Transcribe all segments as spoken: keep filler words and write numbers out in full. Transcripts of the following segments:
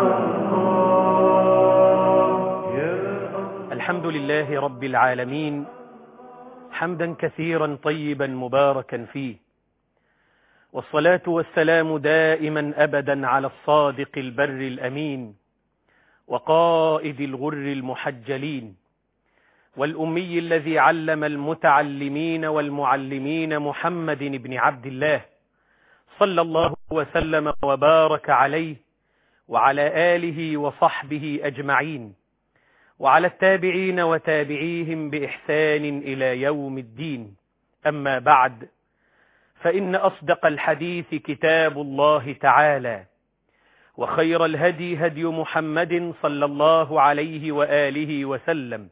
الحمد لله رب العالمين، حمدا كثيرا طيبا مباركا فيه، والصلاة والسلام دائما أبدا على الصادق البر الأمين وقائد الغر المحجلين، والأمي الذي علم المتعلمين والمعلمين، محمد بن عبد الله صلى الله وسلم وبارك عليه وعلى آله وصحبه أجمعين، وعلى التابعين وتابعيهم بإحسان إلى يوم الدين. أما بعد، فإن أصدق الحديث كتاب الله تعالى، وخير الهدي هدي محمد صلى الله عليه وآله وسلم،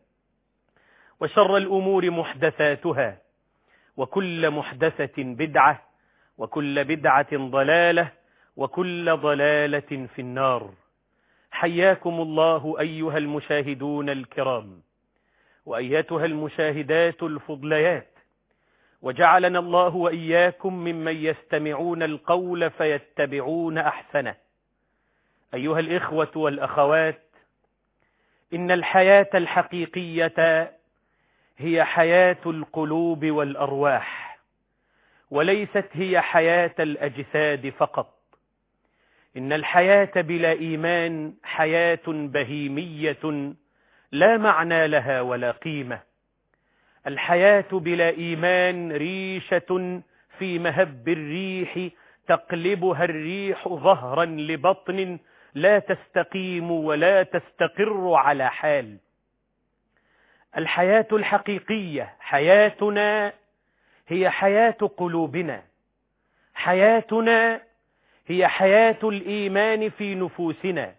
وشر الأمور محدثاتها، وكل محدثة بدعة، وكل بدعة ضلالة، وكل ضلالة في النار. حياكم الله أيها المشاهدون الكرام، وأيتها المشاهدات الفضليات، وجعلنا الله وإياكم ممن يستمعون القول فيتبعون أحسنه. أيها الإخوة والأخوات، إن الحياة الحقيقية هي حياة القلوب والأرواح، وليست هي حياة الأجساد فقط. إن الحياة بلا إيمان حياة بهيمية لا معنى لها ولا قيمة. الحياة بلا إيمان ريشة في مهب الريح تقلبها الريح ظهرا لبطن، لا تستقيم ولا تستقر على حال. الحياة الحقيقية حياتنا هي حياة قلوبنا، حياتنا هي حياة الإيمان في نفوسنا،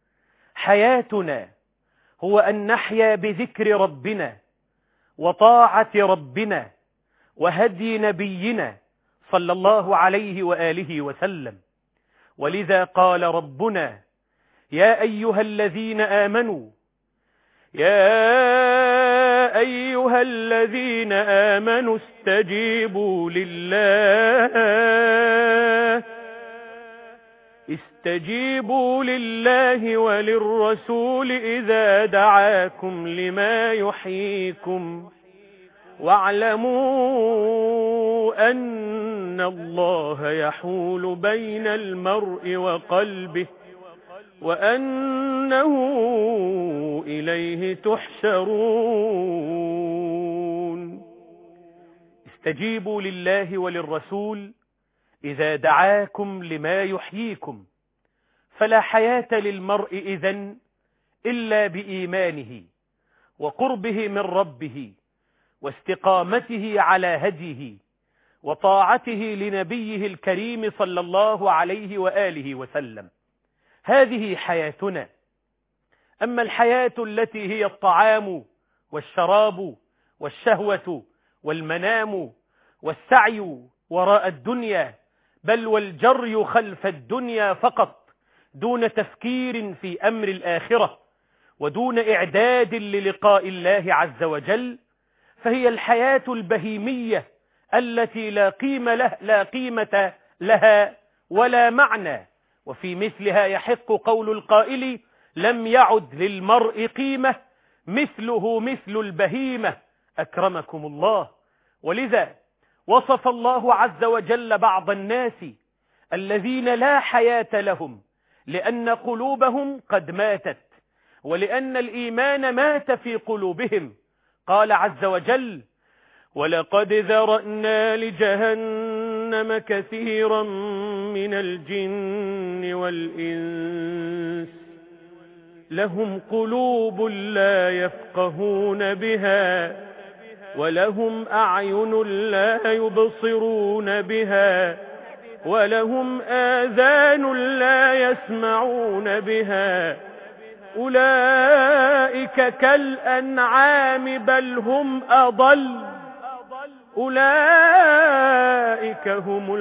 حياتنا هو أن نحيا بذكر ربنا وطاعة ربنا وهدي نبينا صلى الله عليه وآله وسلم. ولذا قال ربنا: يا أيها الذين آمنوا يا أيها الذين آمنوا استجيبوا لله استجيبوا لله وللرسول إذا دعاكم لما يحييكم، واعلموا أن الله يحول بين المرء وقلبه وأنه إليه تحشرون. استجيبوا لله وللرسول إذا دعاكم لما يحييكم، فلا حياة للمرء إذن إلا بإيمانه وقربه من ربه واستقامته على هديه وطاعته لنبيه الكريم صلى الله عليه وآله وسلم. هذه حياتنا. أما الحياة التي هي الطعام والشراب والشهوة والمنام والسعي وراء الدنيا، بل والجري خلف الدنيا فقط، دون تفكير في أمر الآخرة ودون إعداد للقاء الله عز وجل، فهي الحياة البهيمية التي لا قيمة له لا قيمة لها ولا معنى. وفي مثلها يحق قول القائل: لم يعد للمرء قيمة مثله مثل البهيمة، أكرمكم الله. ولذا وصف الله عز وجل بعض الناس الذين لا حياة لهم، لأن قلوبهم قد ماتت، ولأن الإيمان مات في قلوبهم. قال عز وجل: ولقد ذرأنا لجهنم كثيرا من الجن والإنس لهم قلوب لا يفقهون بها ولهم أعين لا يبصرون بها ولهم آذان لا يسمعون بها أولئك كالأنعام بل هم أضل أولئك هم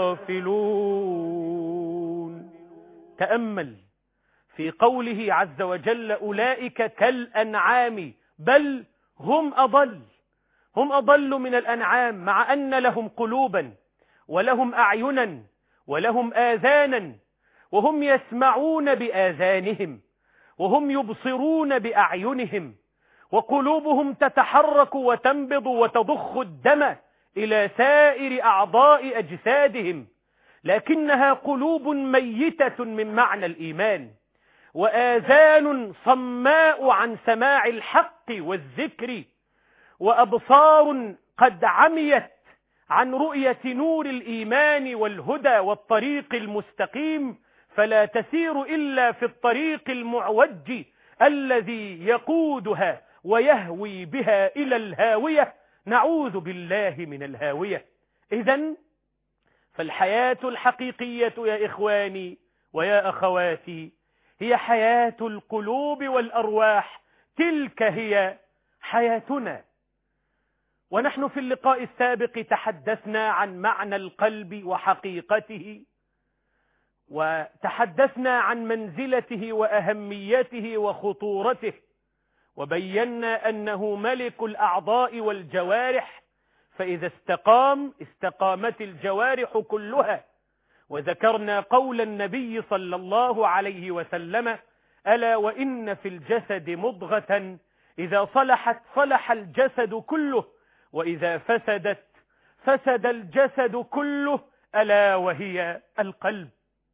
الغافلون. تأمل في قوله عز وجل: أولئك كالأنعام بل هم أضل. هم أضل من الأنعام، مع أن لهم قلوبا ولهم أعينا ولهم آذانا وهم يسمعون بآذانهم، وهم يبصرون بأعينهم، وقلوبهم تتحرك وتنبض وتضخ الدم إلى سائر أعضاء أجسادهم، لكنها قلوب ميتة من معنى الإيمان، وآذان صماء عن سماع الحق والذكر، وأبصار قد عميت عن رؤية نور الإيمان والهدى والطريق المستقيم، فلا تسير إلا في الطريق المعوج الذي يقودها ويهوي بها إلى الهاوية. نعوذ بالله من الهاوية. إذن فالحياة الحقيقية يا إخواني ويا أخواتي هي حياة القلوب والأرواح، تلك هي حياتنا. ونحن في اللقاء السابق تحدثنا عن معنى القلب وحقيقته، وتحدثنا عن منزلته وأهميته وخطورته، وبينا أنه ملك الأعضاء والجوارح، فإذا استقام استقامت الجوارح كلها. وذكرنا قول النبي صلى الله عليه وسلم: ألا وإن في الجسد مضغة إذا صلحت صلح الجسد كله، وإذا فسدت فسد الجسد كله، ألا وهي القلب.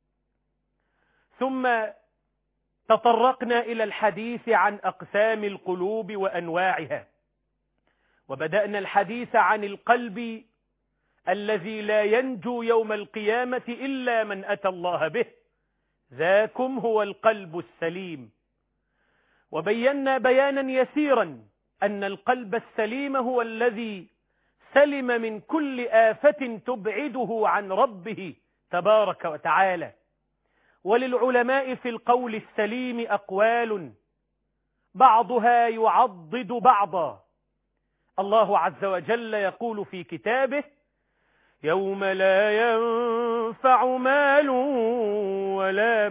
ثم تطرقنا إلى الحديث عن أقسام القلوب وأنواعها، وبدأنا الحديث عن القلب الذي لا ينجو يوم القيامة إلا من أتى الله به، ذاكم هو القلب السليم. وبينا بيانا يسيرا أن القلب السليم هو الذي سلم من كل آفة تبعده عن ربه تبارك وتعالى. وللعلماء في القول السليم أقوال بعضها يعضد بعضا. الله عز وجل يقول في كتابه: يوم لا ينفع مال ولا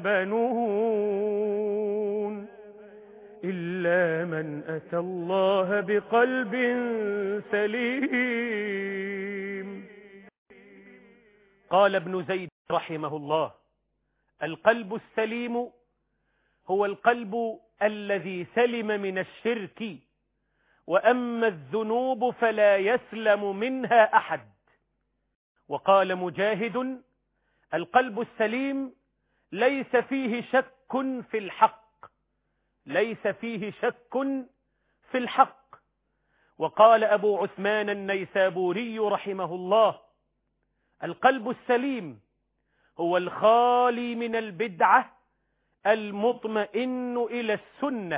بنون إلا من أتى الله بقلب سليم. قال ابن زيد رحمه الله: القلب السليم هو القلب الذي سلم من الشرك، وأما الذنوب فلا يسلم منها أحد. وقال مجاهد: القلب السليم ليس فيه شك في الحق، ليس فيه شك في الحق. وقال أبو عثمان النيسابوري رحمه الله: القلب السليم هو الخالي من البدعة المطمئن إلى السنة.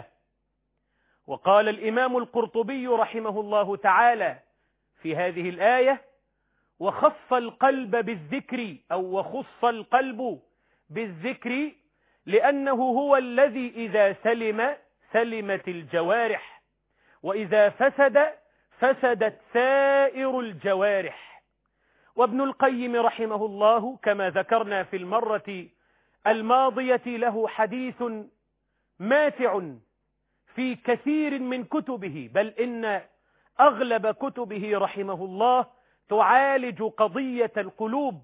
وقال الإمام القرطبي رحمه الله تعالى في هذه الآية: وخص القلب بالذكر، أو وخص القلب بالذكر لأنه هو الذي إذا سلم سلمت الجوارح، وإذا فسد فسدت سائر الجوارح. وابن القيم رحمه الله كما ذكرنا في المرة الماضية له حديث ماتع في كثير من كتبه، بل إن أغلب كتبه رحمه الله تعالج قضية القلوب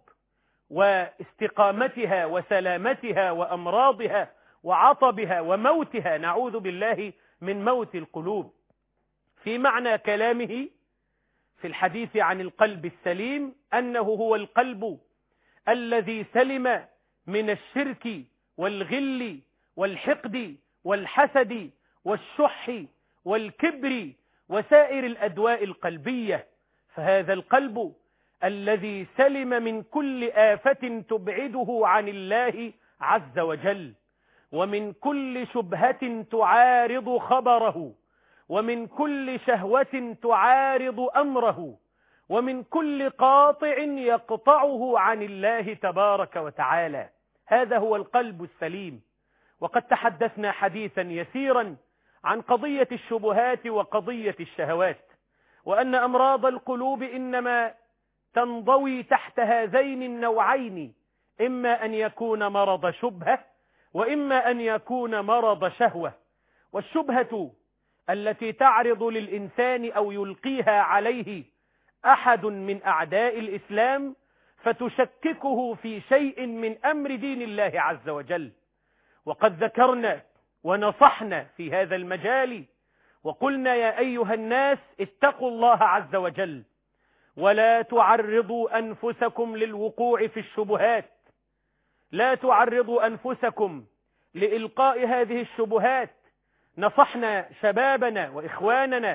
واستقامتها وسلامتها وأمراضها وعطبها وموتها، نعوذ بالله من موت القلوب. في معنى كلامه في الحديث عن القلب السليم أنه هو القلب الذي سلم من الشرك والغل والحقد والحسد والشح والكبر وسائر الأدواء القلبية. فهذا القلب الذي سلم من كل آفة تبعده عن الله عز وجل، ومن كل شبهة تعارض خبره، ومن كل شهوة تعارض أمره، ومن كل قاطع يقطعه عن الله تبارك وتعالى. هذا هو القلب السليم. وقد تحدثنا حديثا يسيرا عن قضية الشبهات وقضية الشهوات، وأن أمراض القلوب إنما تنضوي تحت هذين النوعين، إما أن يكون مرض شبهة، وإما أن يكون مرض شهوة. والشبهة التي تعرض للإنسان أو يلقيها عليه أحد من أعداء الإسلام فتشككه في شيء من أمر دين الله عز وجل. وقد ذكرنا ونصحنا في هذا المجال وقلنا يا أيها الناس اتقوا الله عز وجل ولا تعرضوا أنفسكم للوقوع في الشبهات، لا تعرضوا أنفسكم لإلقاء هذه الشبهات. نصحنا شبابنا وإخواننا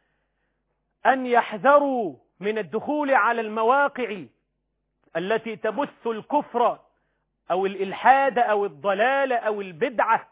أن يحذروا من الدخول على المواقع التي تبث الكفر أو الإلحاد أو الضلال أو البدعة،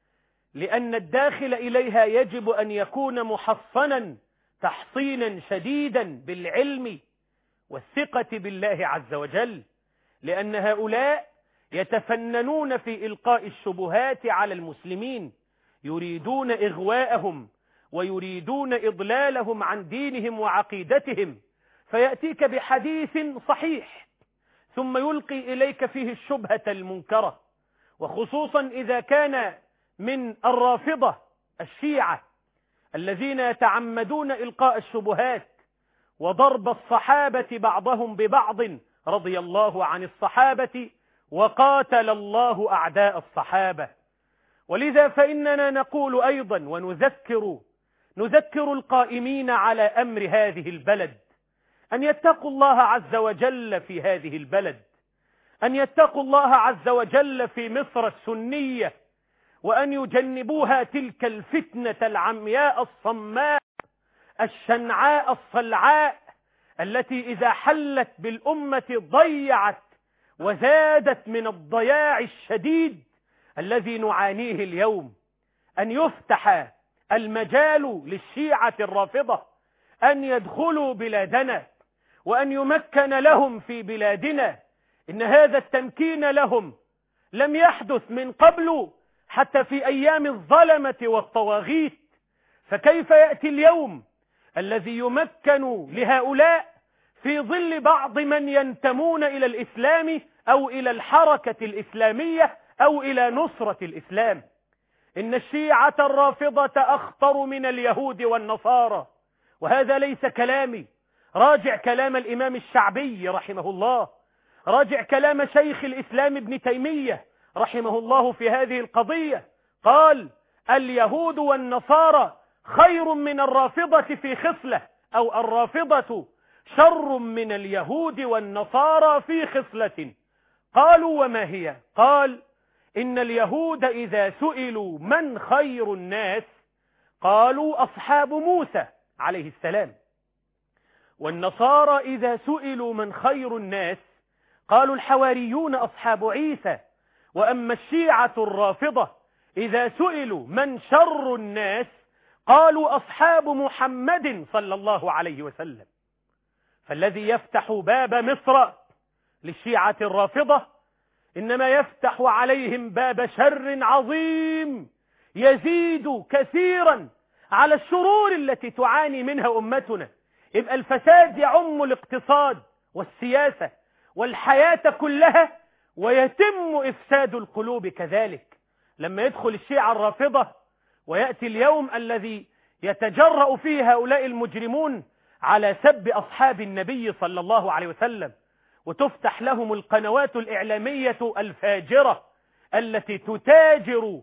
لأن الداخل إليها يجب أن يكون محصنا تحصينا شديدا بالعلم والثقة بالله عز وجل، لأن هؤلاء يتفننون في إلقاء الشبهات على المسلمين، يريدون إغواءهم ويريدون إضلالهم عن دينهم وعقيدتهم. فيأتيك بحديث صحيح ثم يلقي إليك فيه الشبهة المنكرة، وخصوصا إذا كان من الرافضة الشيعة الذين يتعمدون إلقاء الشبهات وضرب الصحابة بعضهم ببعض رضي الله عن الصحابة وقاتل الله أعداء الصحابة. ولذا فإننا نقول أيضا ونذكر نذكر القائمين على أمر هذه البلد أن يتقوا الله عز وجل في هذه البلد، أن يتقوا الله عز وجل في مصر السنية، وأن يجنبوها تلك الفتنة العمياء الصماء الشنعاء الصلعاء التي إذا حلت بالأمة ضيعت وزادت من الضياع الشديد الذي نعانيه اليوم. أن يفتح المجال للشيعة الرافضة أن يدخلوا بلادنا وأن يمكن لهم في بلادنا. إن هذا التمكين لهم لم يحدث من قبل حتى في أيام الظلمة والطواغيت، فكيف يأتي اليوم الذي يمكن لهؤلاء في ظل بعض من ينتمون إلى الإسلام أو إلى الحركة الإسلامية أو إلى نصرة الإسلام؟ إن الشيعة الرافضة أخطر من اليهود والنصارى، وهذا ليس كلامي، راجع كلام الإمام الشعبي رحمه الله، راجع كلام شيخ الإسلام ابن تيمية رحمه الله في هذه القضية. قال اليهود والنصارى خير من الرافضة في خصلة، أو الرافضة شر من اليهود والنصارى في خصلة. قالوا وما هي؟ قال إن اليهود إذا سئلوا من خير الناس قالوا أصحاب موسى عليه السلام، والنصارى إذا سئلوا من خير الناس قالوا الحواريون أصحاب عيسى. وأما الشيعة الرافضة إذا سئلوا من شر الناس قالوا أصحاب محمد صلى الله عليه وسلم. فالذي يفتح باب مصر للشيعة الرافضة إنما يفتح عليهم باب شر عظيم يزيد كثيرا على الشرور التي تعاني منها أمتنا. يبقى الفساد يعم الاقتصاد والسياسة والحياة كلها، ويتم إفساد القلوب كذلك. لما يدخل الشيعة الرافضة ويأتي اليوم الذي يتجرأ فيه هؤلاء المجرمون على سب أصحاب النبي صلى الله عليه وسلم، وتفتح لهم القنوات الإعلامية الفاجرة التي تتاجر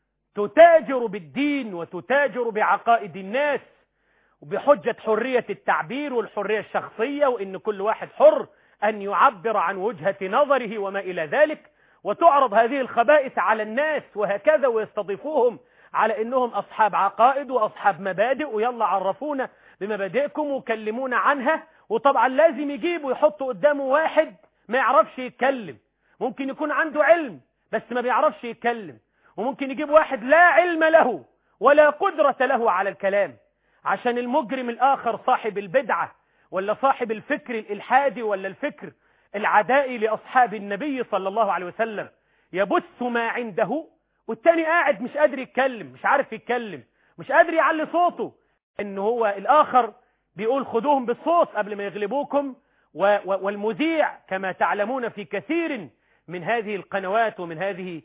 تتاجر بالدين وتتاجر بعقائد الناس وبحجة حرية التعبير والحرية الشخصية، وإن كل واحد حر أن يعبر عن وجهة نظره وما إلى ذلك، وتعرض هذه الخبائث على الناس وهكذا، ويستضيفوهم على إنهم أصحاب عقائد وأصحاب مبادئ، ويلا عرفونا بمبادئكم وكلمونا عنها. وطبعا لازم يجيبوا يحطوا قدامه واحد ما يعرفش يتكلم، ممكن يكون عنده علم بس ما بيعرفش يتكلم، وممكن يجيب واحد لا علم له ولا قدرة له على الكلام، عشان المجرم الآخر صاحب البدعة ولا صاحب الفكر الإلحادي ولا الفكر العدائي لأصحاب النبي صلى الله عليه وسلم يبث ما عنده، والتاني قاعد مش قادر يتكلم، مش عارف يتكلم، مش قادر يعلي صوته، إن هو الآخر بيقول خدوهم بالصوت قبل ما يغلبوكم. والمذيع كما تعلمون في كثير من هذه القنوات ومن هذه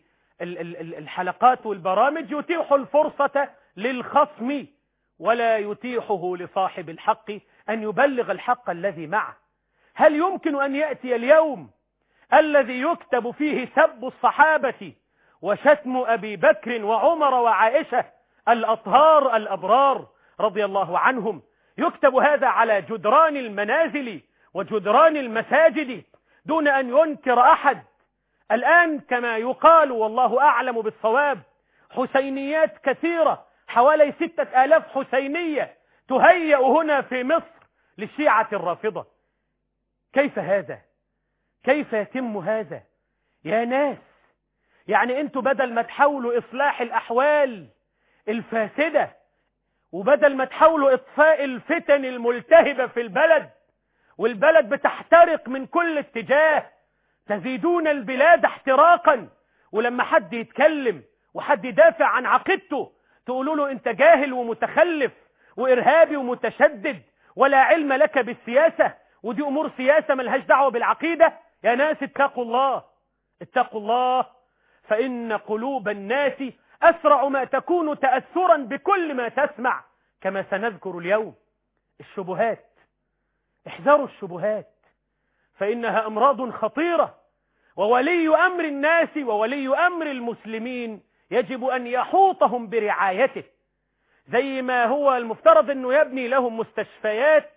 الحلقات والبرامج يتيح الفرصة للخصم ولا يتيحه لصاحب الحق أن يبلغ الحق الذي معه. هل يمكن أن يأتي اليوم الذي يكتب فيه سب الصحابة وشتم أبي بكر وعمر وعائشة الأطهار الأبرار رضي الله عنهم، يكتب هذا على جدران المنازل وجدران المساجد دون أن ينكر أحد؟ الآن كما يقال والله أعلم بالصواب حسينيات كثيرة، حوالي ستة آلاف حسينية تهيأ هنا في مصر للشيعة الرافضة. كيف هذا؟ كيف يتم هذا يا ناس؟ يعني انتوا بدل ما تحاولوا إصلاح الأحوال الفاسدة وبدل ما تحاولوا إطفاء الفتن الملتهبة في البلد، والبلد بتحترق من كل اتجاه، تزيدون البلاد احتراقا، ولما حد يتكلم وحد يدافع عن عقيدته تقولوا له انت جاهل ومتخلف وإرهابي ومتشدد ولا علم لك بالسياسة، ودي أمور سياسة ملهاش دعوة بالعقيدة. يا ناس اتقوا الله، اتقوا الله، فإن قلوب الناس أسرع ما تكون تأثرا بكل ما تسمع، كما سنذكر اليوم. الشبهات، احذروا الشبهات فإنها أمراض خطيرة، وولي أمر الناس وولي أمر المسلمين يجب أن يحوطهم برعايته، زي ما هو المفترض أنه يبني لهم مستشفيات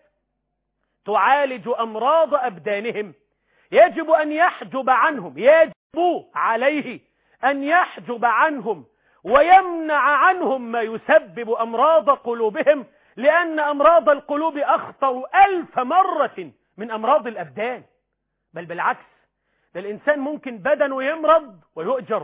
تعالج أمراض أبدانهم، يجب أن يحجب عنهم، يجب عليه أن يحجب عنهم ويمنع عنهم ما يسبب أمراض قلوبهم، لأن أمراض القلوب أخطر ألف مرة من أمراض الأبدان. بل بالعكس، ده الإنسان ممكن بدنه يمرض ويؤجر،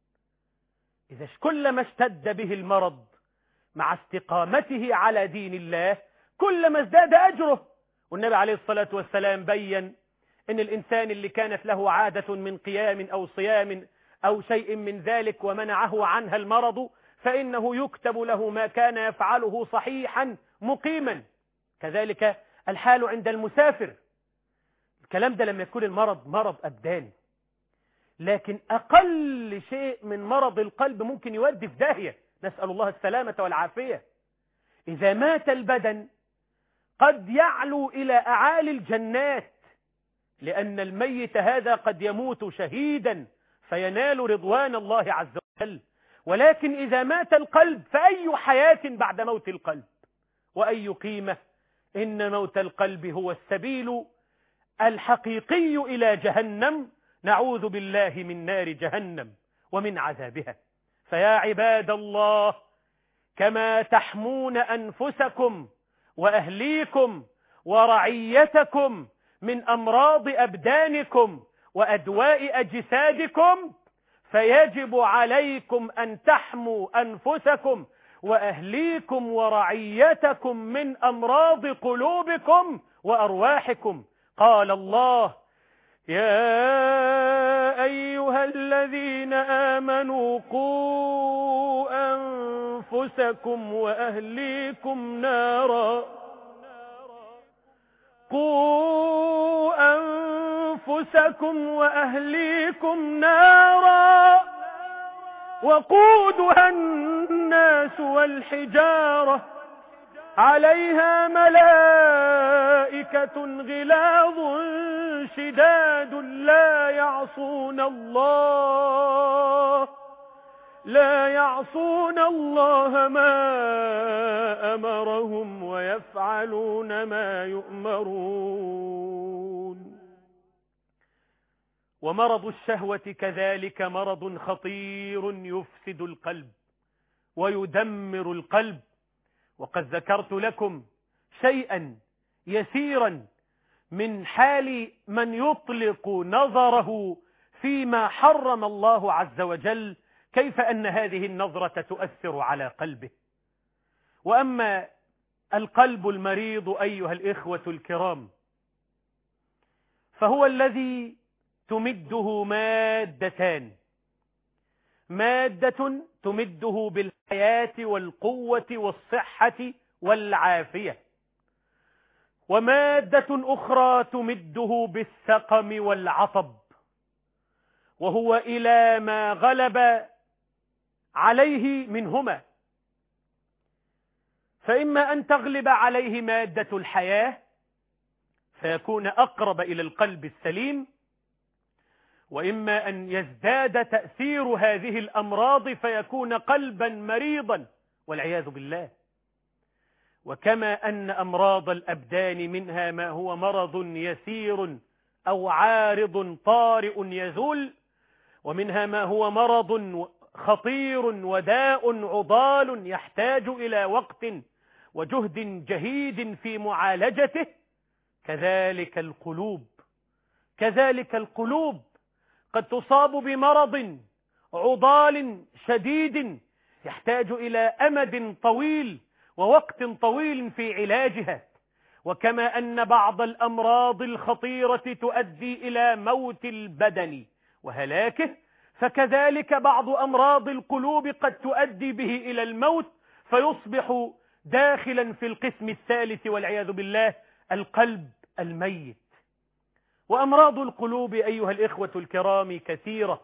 إذا كلما اشتد به المرض مع استقامته على دين الله كلما ازداد أجره. والنبي عليه الصلاة والسلام بيّن إن الإنسان اللي كانت له عادة من قيام أو صيام أو شيء من ذلك ومنعه عنها المرض فإنه يكتب له ما كان يفعله صحيحا مقيما. كذلك الحال عند المسافر. الكلام ده لما يكون المرض مرض أبداني، لكن أقل شيء من مرض القلب ممكن يودي في داهية، نسأل الله السلامة والعافية. إذا مات البدن قد يعلو إلى أعالي الجنات، لأن الميت هذا قد يموت شهيدا فينال رضوان الله عز وجل. ولكن إذا مات القلب فأي حياة بعد موت القلب وأي قيمة؟ إن موت القلب هو السبيل الحقيقي إلى جهنم، نعوذ بالله من نار جهنم ومن عذابها. فيا عباد الله، كما تحمون أنفسكم وأهليكم ورعيتكم من أمراض أبدانكم وأدواء أجسادكم، فيجب عليكم أن تحموا أنفسكم وأهليكم ورعيتكم من أمراض قلوبكم وأرواحكم. قال الله: يا أيها الذين آمنوا قوا أنفسكم وأهليكم نارا قوا أنفسكم وأهليكم نارا وقودها الناس والحجارة عليها ملائكة غلاظ شداد لا يعصون الله لا يعصون الله ما أمرهم ويفعلون ما يؤمرون. ومرض الشهوة كذلك مرض خطير يفسد القلب ويدمر القلب. وقد ذكرت لكم شيئا يسيرا من حال من يطلق نظره فيما حرم الله عز وجل، كيف أن هذه النظرة تؤثر على قلبه. وأما القلب المريض أيها الإخوة الكرام، فهو الذي تمده مادتان: مادة تمده بالحياة والقوة والصحة والعافية، ومادة أخرى تمده بالسقم والعطب، وهو إلى ما غلب عليه منهما. فإما أن تغلب عليه مادة الحياة فيكون أقرب إلى القلب السليم، وإما أن يزداد تأثير هذه الأمراض فيكون قلبا مريضا والعياذ بالله. وكما أن أمراض الأبدان منها ما هو مرض يسير أو عارض طارئ يزول، ومنها ما هو مرض خطير وداء عضال يحتاج إلى وقت وجهد جهيد في معالجته، كذلك القلوب كذلك القلوب قد تصاب بمرض عضال شديد يحتاج إلى أمد طويل ووقت طويل في علاجها. وكما أن بعض الأمراض الخطيرة تؤدي إلى موت البدن وهلاكه، فكذلك بعض أمراض القلوب قد تؤدي به إلى الموت، فيصبح داخلا في القسم الثالث والعياذ بالله، القلب الميت. وأمراض القلوب أيها الإخوة الكرام كثيرة،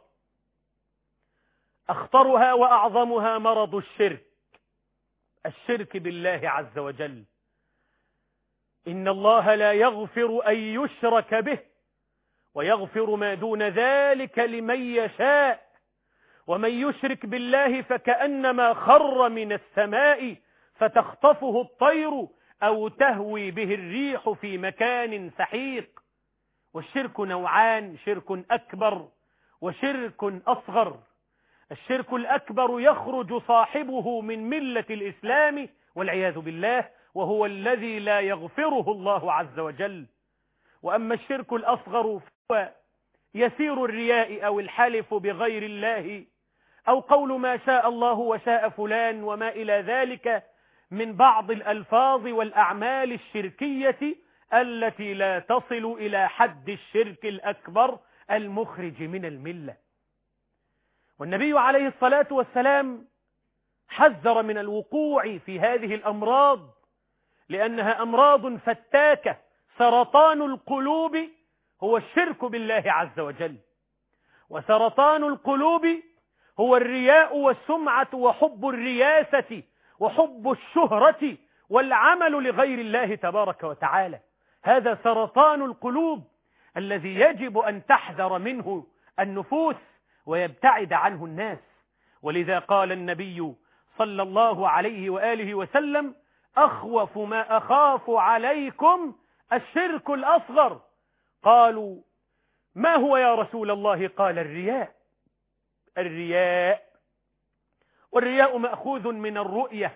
أخطرها وأعظمها مرض الشرك، الشرك بالله عز وجل. إن الله لا يغفر أن يشرك به ويغفر ما دون ذلك لمن يشاء، ومن يشرك بالله فكأنما خر من السماء فتخطفه الطير أو تهوي به الريح في مكان سحيق. والشرك نوعان، شرك أكبر وشرك أصغر. الشرك الأكبر يخرج صاحبه من ملة الإسلام والعياذ بالله، وهو الذي لا يغفره الله عز وجل. وأما الشرك الأصغر فهو يسير الرياء أو الحلف بغير الله أو قول ما شاء الله وشاء فلان وما إلى ذلك من بعض الألفاظ والأعمال الشركية التي لا تصل إلى حد الشرك الأكبر المخرج من الملة. والنبي عليه الصلاة والسلام حذر من الوقوع في هذه الأمراض لأنها أمراض فتاكة. سرطان القلوب هو الشرك بالله عز وجل، وسرطان القلوب هو الرياء والسمعة وحب الرياسة وحب الشهرة والعمل لغير الله تبارك وتعالى. هذا سرطان القلوب الذي يجب أن تحذر منه النفوس ويبتعد عنه الناس. ولذا قال النبي صلى الله عليه وآله وسلم: أخوف ما أخاف عليكم الشرك الأصغر. قالوا: ما هو يا رسول الله؟ قال: الرياء. الرياء والرياء مأخوذ من الرؤية،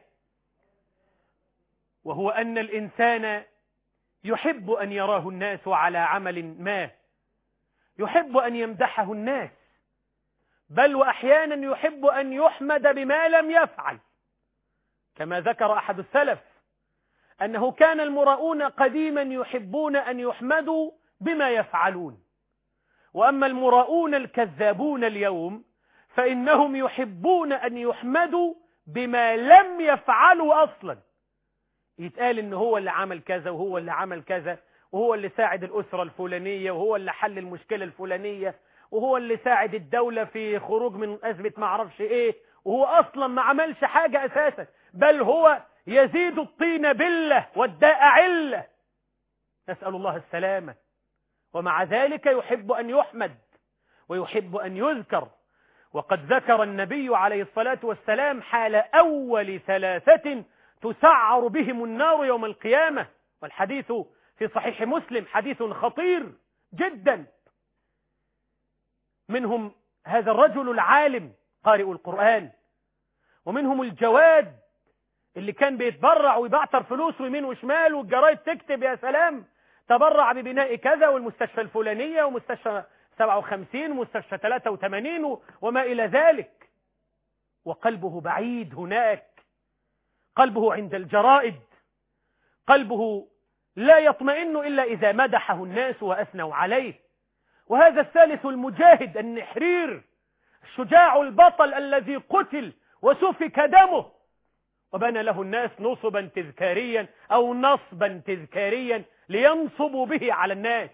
وهو أن الإنسان يحب أن يراه الناس على عمل ما، يحب أن يمدحه الناس، بل وأحيانا يحب أن يحمد بما لم يفعل. كما ذكر أحد السلف أنه كان المراؤون قديما يحبون أن يحمدوا بما يفعلون، وأما المراؤون الكذابون اليوم فإنهم يحبون أن يحمدوا بما لم يفعلوا أصلا. يتقال إن هو اللي عمل كذا وهو اللي عمل كذا وهو اللي ساعد الأسرة الفلانية وهو اللي حل المشكلة الفلانية وهو اللي ساعد الدولة في خروج من أزمة معرفش إيه، وهو أصلا ما عملش حاجة أساسا، بل هو يزيد الطين بلة والداء علة، نسأل الله السلامة. ومع ذلك يحب أن يحمد ويحب أن يذكر. وقد ذكر النبي عليه الصلاة والسلام حال أول ثلاثة تسعر بهم النار يوم القيامة، والحديث في صحيح مسلم حديث خطير جدا. منهم هذا الرجل العالم قارئ القرآن، ومنهم الجواد اللي كان بيتبرع ويبعتر فلوس ويمين وشمال والجرايد تكتب يا سلام تبرع ببناء كذا والمستشفى الفلانية ومستشفى سبعة وخمسين ومستشفى ثلاثة وثمانين وما إلى ذلك، وقلبه بعيد هناك، قلبه عند الجرائد، قلبه لا يطمئن إلا إذا مدحه الناس وأثنوا عليه. وهذا الثالث المجاهد النحرير الشجاع البطل الذي قتل وسفك دمه وبنى له الناس نصبا تذكاريا أو نصبا تذكاريا لينصبوا به على الناس.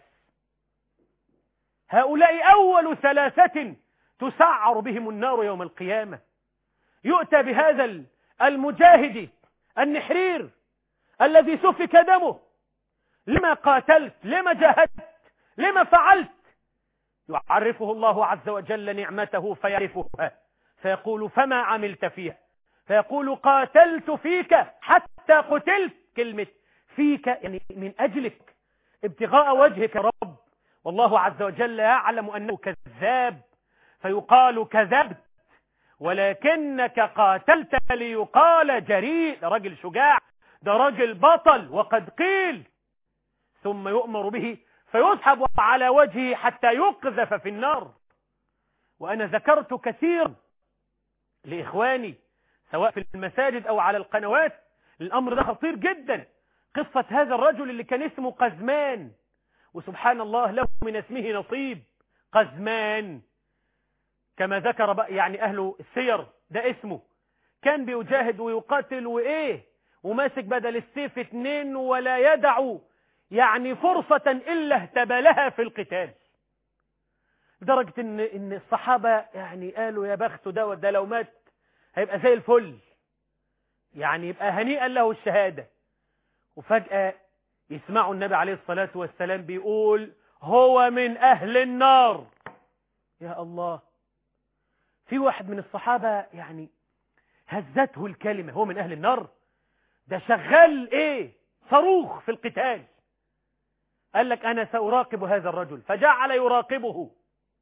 هؤلاء أول ثلاثة تسعر بهم النار يوم القيامة. يؤتى بهذا المجاهد النحرير الذي سفك دمه لما قاتلت؟ لما جاهدت؟ لما فعلت؟ يعرفه الله عز وجل نعمته فيعرفها، فيقول فما عملت فيها؟ فيقول قاتلت فيك حتى قتلت. كلمة فيك يعني من أجلك، ابتغاء وجهك يا رب، والله عز وجل يعلم أنه كذاب، فيقال كذبت، ولكنك قاتلت ليقال جريء، ده رجل شجاع، ده رجل بطل. وقد قيل. ثم يؤمر به فيسحب على وجهه حتى يقذف في النار. وأنا ذكرت كثيرا لإخواني سواء في المساجد أو على القنوات، الأمر ده خطير جدا. قصة هذا الرجل اللي كان اسمه قزمان، وسبحان الله له من اسمه نصيب. قزمان كما ذكر بقى يعني أهل السير، ده اسمه. كان بيجاهد ويقاتل وإيه، وماسك بدل السيف اتنين ولا يدع يعني فرصة إلا اهتبلها في القتال، لدرجة إن إن الصحابة يعني قالوا يا بخته ده، وده لو مات هيبقى زي الفل، يعني يبقى هنيئا له الشهادة. وفجأة يسمعوا النبي عليه الصلاة والسلام بيقول هو من أهل النار. يا الله، في واحد من الصحابة يعني هزته الكلمة، هو من أهل النار؟ ده شغال إيه، صاروخ في القتال. قال لك أنا سأراقب هذا الرجل، فجعل يراقبه.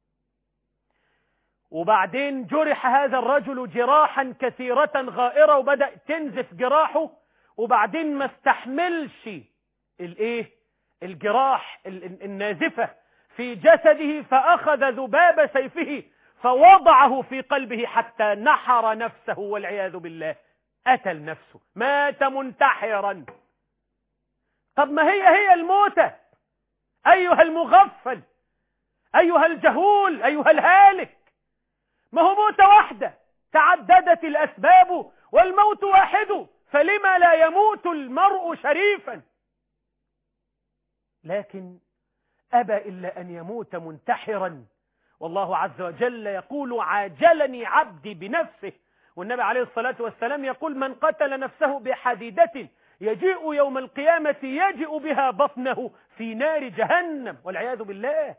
وبعدين جرح هذا الرجل جراحا كثيرة غائرة، وبدأ تنزف جراحه، وبعدين ما استحملش الايه الجراح النازفة في جسده، فأخذ ذباب سيفه فوضعه في قلبه حتى نحر نفسه والعياذ بالله، قتل نفسه، مات منتحرا. طب ما هي هي الموتة أيها المغفل، أيها الجهول، أيها الهالك، ما هو موتة واحدة، تعددت الأسباب والموت واحد، فلما لا يموت المرء شريفا؟ لكن أبى إلا أن يموت منتحرا. والله عز وجل يقول عاجلني عبدي بنفسه، والنبي عليه الصلاة والسلام يقول من قتل نفسه بحديدة يجيء يوم القيامة يجئ بها بطنه في نار جهنم والعياذ بالله.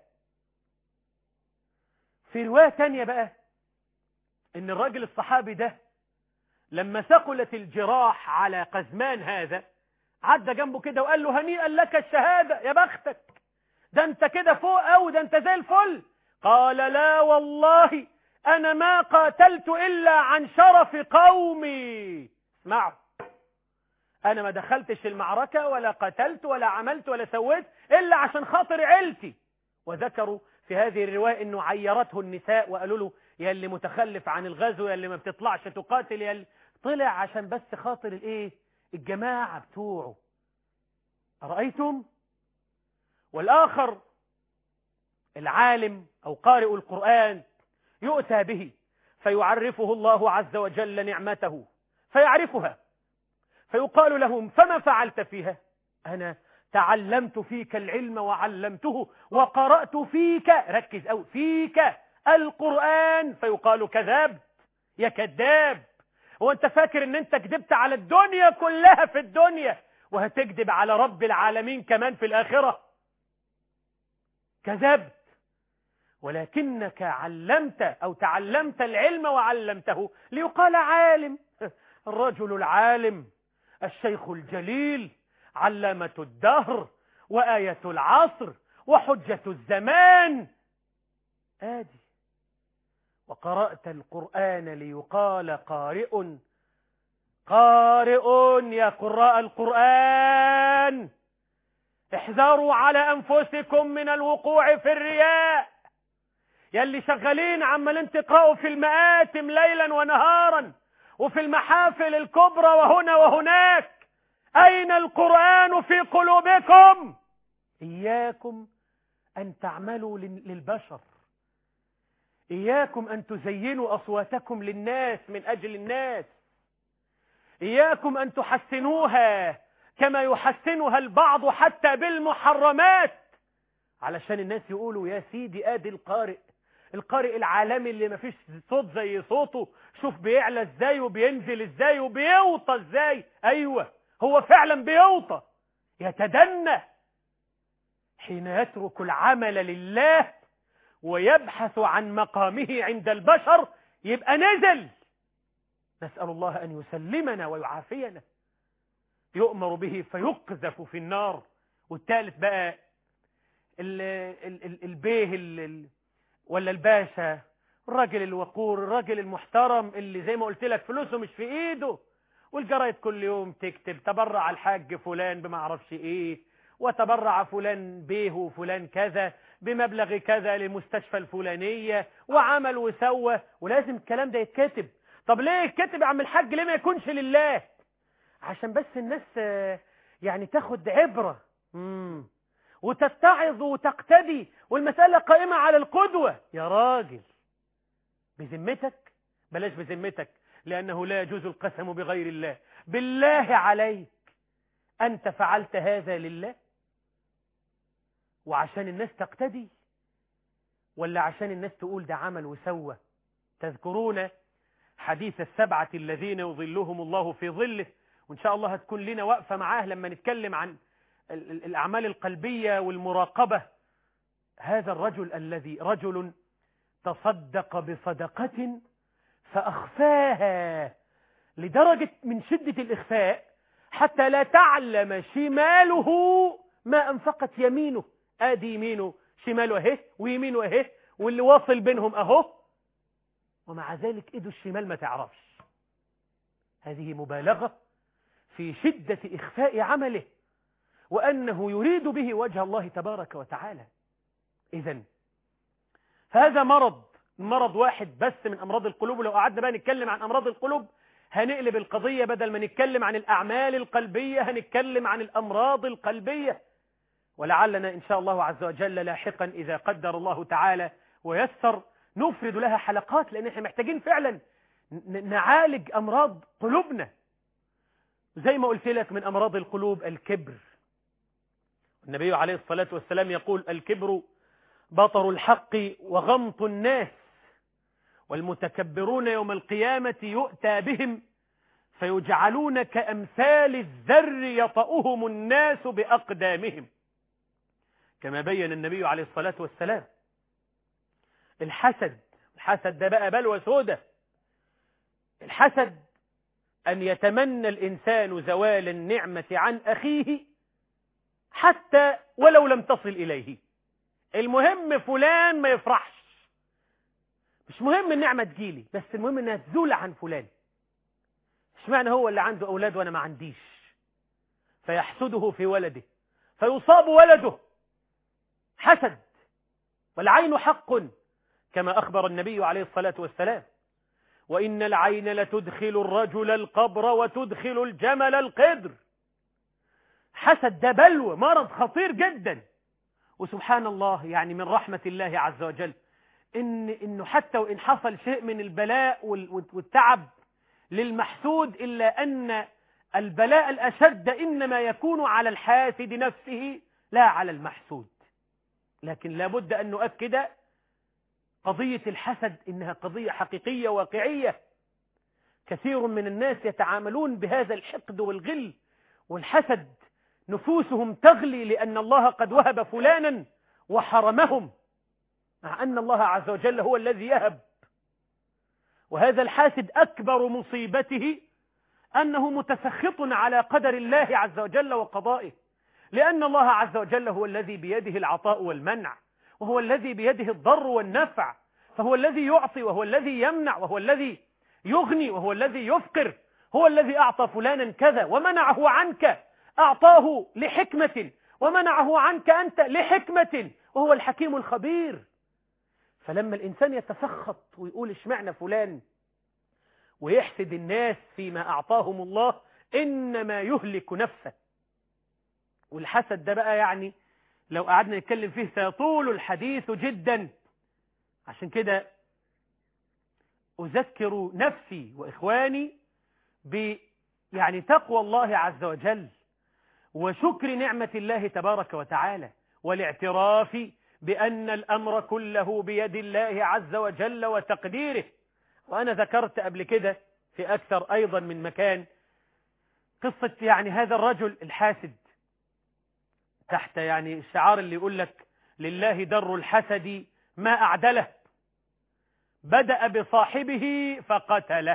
في رواية تانية بقى إن الراجل الصحابي ده لما ثقلت الجراح على قزمان هذا عدى جنبه كده وقال له هنيئا لك الشهادة، يا بختك، ده انت كده فوق أو ده انت زي الفل. قال لا والله أنا ما قاتلت إلا عن شرف قومي. اسمعوا، أنا ما دخلتش المعركة ولا قتلت ولا عملت ولا سويت إلا عشان خاطر عيلتي. وذكروا في هذه الرواية أنه عيرته النساء وقالوا له يا اللي متخلف عن الغزو، يا اللي ما بتطلعش تقاتل، يا اللي طلع عشان بس خاطر الايه الجماعة بتوعه. أرأيتم؟ والآخر العالم أو قارئ القرآن يؤتى به فيعرفه الله عز وجل نعمته فيعرفها، فيقال لهم فما فعلت فيها؟ أنا تعلمت فيك العلم وعلمته وقرأت فيك، ركز أو فيك القرآن. فيقال كذبت يا كذاب، هو أنت فاكر أن أنت كذبت على الدنيا كلها في الدنيا وهتكذب على رب العالمين كمان في الآخرة؟ كذبت، ولكنك علمت أو تعلمت العلم وعلمته ليقال عالم. الرجل العالم الشيخ الجليل علامة الدهر وآية العصر وحجة الزمان. آدي وقرأت القرآن ليقال قارئ. قارئ يا قراء القرآن، احذروا على أنفسكم من الوقوع في الرياء. يلي شغالين عمالين تقرأوا في المآتم ليلا ونهارا وفي المحافل الكبرى وهنا وهناك، أين القرآن في قلوبكم؟ إياكم أن تعملوا للبشر، إياكم أن تزينوا أصواتكم للناس من أجل الناس، إياكم أن تحسنوها كما يحسنها البعض حتى بالمحرمات علشان الناس يقولوا يا سيدي آدي القارئ، القارئ العالمي اللي ما فيش صوت زي صوته، شوف بيعلى ازاي وبينزل ازاي وبيوطى ازاي. ايوه هو فعلا بيوطى، يتدنى حين يترك العمل لله ويبحث عن مقامه عند البشر يبقى نزل. نسأل الله أن يسلمنا ويعافينا. يؤمر به فيقذف في النار. والثالث بقى ال ال ال البيه ال ولا الباشا، الراجل الوقور، الراجل المحترم اللي زي ما قلت لك فلوسه مش في ايده، والجرايد كل يوم تكتب تبرع الحاج فلان بما اعرفش ايه، وتبرع فلان بيه وفلان كذا بمبلغ كذا للمستشفى الفلانية، وعمل وسوى، ولازم الكلام ده يتكتب. طب ليه يتكتب يا عم الحاج؟ ليه ما يكونش لله؟ عشان بس الناس يعني تاخد عبرة مم. وتتعظ وتقتدي، والمسألة قائمة على القدوة. يا راجل بذمتك، بلاش بذمتك لأنه لا يجوز القسم بغير الله، بالله عليك أنت فعلت هذا لله وعشان الناس تقتدي، ولا عشان الناس تقول ده عمل وسوى؟ تذكرون حديث السبعة الذين يظلهم الله في ظله، وإن شاء الله هتكون لنا وقفة معاه لما نتكلم عن الأعمال القلبية والمراقبة. هذا الرجل الذي رجل تصدق بصدقة فأخفاها لدرجة من شدة الإخفاء حتى لا تعلم شماله ما أنفقت يمينه. آدي يمينه شماله أهي ويمينه أهي واللي واصل بينهم أهو، ومع ذلك إيده الشمال ما تعرفش. هذه مبالغة في شدة إخفاء عمله، وأنه يريد به وجه الله تبارك وتعالى. إذن هذا مرض، مرض واحد بس من أمراض القلوب. ولو قعدنا بقى نتكلم عن أمراض القلوب هنقلب القضية، بدل ما نتكلم عن الأعمال القلبية هنتكلم عن الأمراض القلبية. ولعلنا إن شاء الله عز وجل لاحقا إذا قدر الله تعالى ويسر نفرد لها حلقات، لأن احنا محتاجين فعلا نعالج أمراض قلوبنا. زي ما قلت لك من أمراض القلوب الكبر. النبي عليه الصلاة والسلام يقول: الكبر بطر الحق وغمط الناس، والمتكبرون يوم القيامة يؤتى بهم فيجعلون كأمثال الذر يطأهم الناس بأقدامهم، كما بين النبي عليه الصلاة والسلام. الحسد، الحسد ده بقى بلوى سودة. الحسد أن يتمنى الإنسان زوال النعمة عن أخيه حتى ولو لم تصل إليه. المهم فلان ما يفرحش، مش مهم النعمة تجيلي، بس المهم انها تزول عن فلان. مش معنى هو اللي عنده أولاد وأنا ما عنديش، فيحسده في ولده فيصاب ولده. حسد. والعين حق كما أخبر النبي عليه الصلاة والسلام: وإن العين لتدخل الرجل القبر وتدخل الجمل القدر. حسد ده بلوى، مرض خطير جدا. وسبحان الله، يعني من رحمة الله عز وجل إن إنه حتى وإن حصل شيء من البلاء والتعب للمحسود، إلا أن البلاء الأشد إنما يكون على الحاسد نفسه لا على المحسود. لكن لابد أن نؤكد قضية الحسد إنها قضية حقيقية واقعية. كثير من الناس يتعاملون بهذا الحقد والغل والحسد، نفوسهم تغلي لأن الله قد وهب فلانا وحرمهم، مع أن الله عز وجل هو الذي يهب. وهذا الحاسد أكبر مصيبته أنه متسخط على قدر الله عز وجل وقضائه، لأن الله عز وجل هو الذي بيده العطاء والمنع، وهو الذي بيده الضر والنفع، فهو الذي يعطي وهو الذي يمنع وهو الذي يغني وهو الذي يفقر. هو الذي أعطى فلانا كذا ومنعه عنك، أعطاه لحكمة ومنعه عنك أنت لحكمة، وهو الحكيم الخبير. فلما الإنسان يتسخط ويقول اشمعنى فلان ويحسد الناس فيما أعطاهم الله، إنما يهلك نفسه. والحسد ده بقى يعني لو قعدنا نتكلم فيه سيطول الحديث جدا. عشان كده أذكر نفسي وإخواني ب يعني تقوى الله عز وجل وشكر نعمة الله تبارك وتعالى، والاعتراف بأن الأمر كله بيد الله عز وجل وتقديره. وأنا ذكرت قبل كده في أكثر أيضا من مكان قصة يعني هذا الرجل الحاسد. تحت يعني الشعار اللي يقول لك لله در الحسد ما أعدله، بدأ بصاحبه فقتله،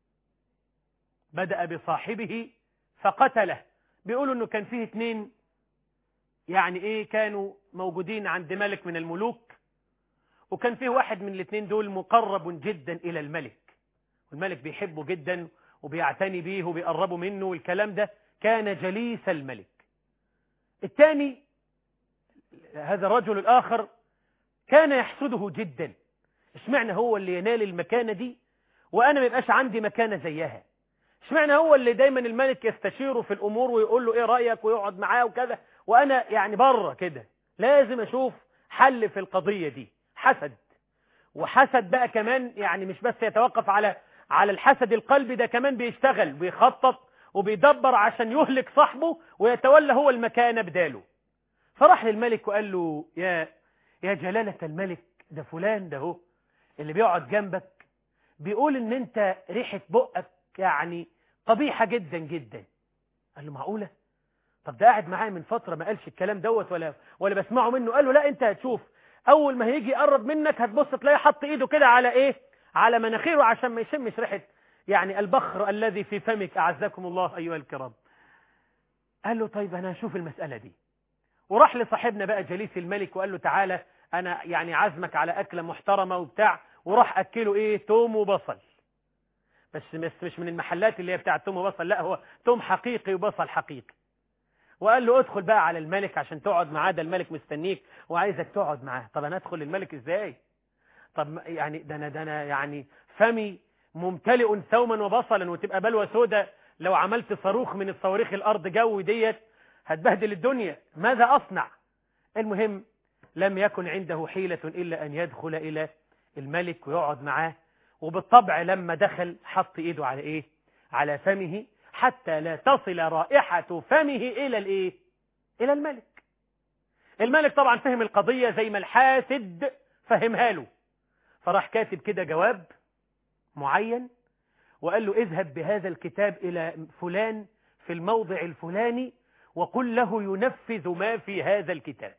بدأ بصاحبه فقتله. بيقولوا انه كان فيه اتنين يعني ايه كانوا موجودين عند ملك من الملوك، وكان فيه واحد من الاثنين دول مقرب جدا الى الملك، والملك بيحبه جدا وبيعتني بيه وبيقربه منه والكلام ده، كان جليس الملك. الثاني هذا الرجل الآخر كان يحسده جدا، اشمعنى هو اللي ينال المكانة دي وأنا ما يبقاش عندي مكانة زيها؟ اشمعنى هو اللي دايما الملك يستشيره في الأمور ويقول له ايه رأيك ويقعد معاه وكذا، وأنا يعني بره كده لازم أشوف حل في القضية دي؟ حسد. وحسد بقى كمان يعني مش بس يتوقف على على الحسد القلبي، ده كمان بيشتغل وبيخطط وبيدبر عشان يهلك صاحبه ويتولى هو المكانة بداله. فراح للملك وقال له يا يا جلالة الملك، ده فلان ده هو اللي بيقعد جنبك بيقول ان انت ريحة بقك يعني قبيحة جدا جدا. قال له معقولة؟ طب ده قاعد معايا من فترة ما قالش الكلام دوت ولا ولا بسمعه منه. قال له لا، انت هتشوف اول ما هيجي يقرب منك هتبص تلاقيه حط ايده كده على ايه، على مناخيره عشان ما يشمش ريحة يعني البخر الذي في فمك اعزكم الله ايها الكرام. قال له طيب انا هشوف المسألة دي. وراح لصاحبنا بقى جليس الملك وقال له تعالى انا يعني عزمك على اكلة محترمة وبتاع، وراح اكله ايه، توم وبصل، بس مش من المحلات اللي هي بتاعه توم وبصل، لا هو توم حقيقي وبصل حقيقي. وقال له ادخل بقى على الملك عشان تقعد معاه، ده الملك مستنيك وعايزك تقعد معاه. طب انا ادخل الملك ازاي؟ طب يعني ده انا ده انا يعني فمي ممتلئ ثوما وبصلا، وتبقى بلوى سودة لو عملت صاروخ من الصواريخ الارض جو ديت هتبهدل الدنيا، ماذا اصنع؟ المهم لم يكن عنده حيلة الا ان يدخل الى الملك ويقعد معاه. وبالطبع لما دخل حط ايده على ايه، على فمه حتى لا تصل رائحة فمه الى الايه، الى الملك. الملك طبعا فهم القضية زي ما الحاسد فهمها له، فراح كاتب كده جواب معين وقال له اذهب بهذا الكتاب الى فلان في الموضع الفلاني وقل له ينفذ ما في هذا الكتاب.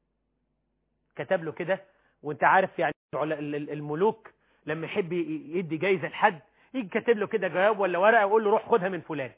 كتب له كده. وانت عارف يعني الملوك لما يحب يدي جايزة لحد يجي كاتب له كده جواب ولا ورقة ويقول له روح خدها من فلان.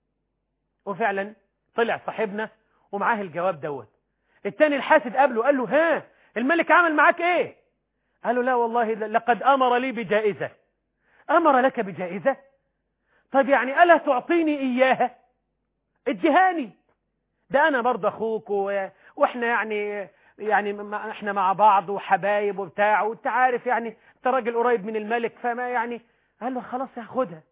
وفعلا طلع صاحبنا ومعاه الجواب دوت. التاني الحاسد قابله قال له ها الملك عمل معاك ايه؟ قال له لا والله لقد امر لي بجائزة. امر لك بجائزة؟ طيب يعني ألا تعطيني اياها؟ اديهاني، ده انا برضه اخوك و... واحنا يعني يعني احنا مع بعض وحبايب وبتاع، وانت عارف يعني انت راجل قريب من الملك فما يعني. قال له خلاص هاخدها.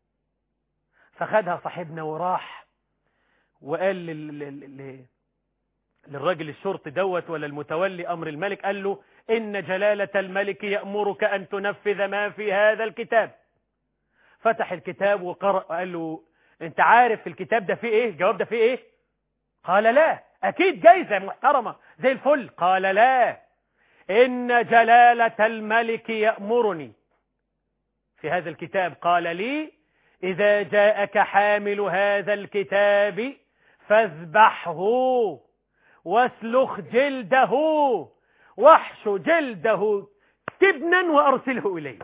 فخدها صاحبنا وراح وقال لل... لل... للراجل الشرطي دوت ولا المتولي امر الملك، قال له ان جلالة الملك يأمرك ان تنفذ ما في هذا الكتاب. فتح الكتاب وقرأ قال له انت عارف الكتاب ده فيه ايه، الجواب ده فيه ايه؟ قال لا. اكيد جايزة محترمة زي الفل. قال لا، ان جلالة الملك يأمرني في هذا الكتاب قال لي اذا جاءك حامل هذا الكتاب فاذبحه واسلخ جلده واحشو جلده تبنا وارسله اليه.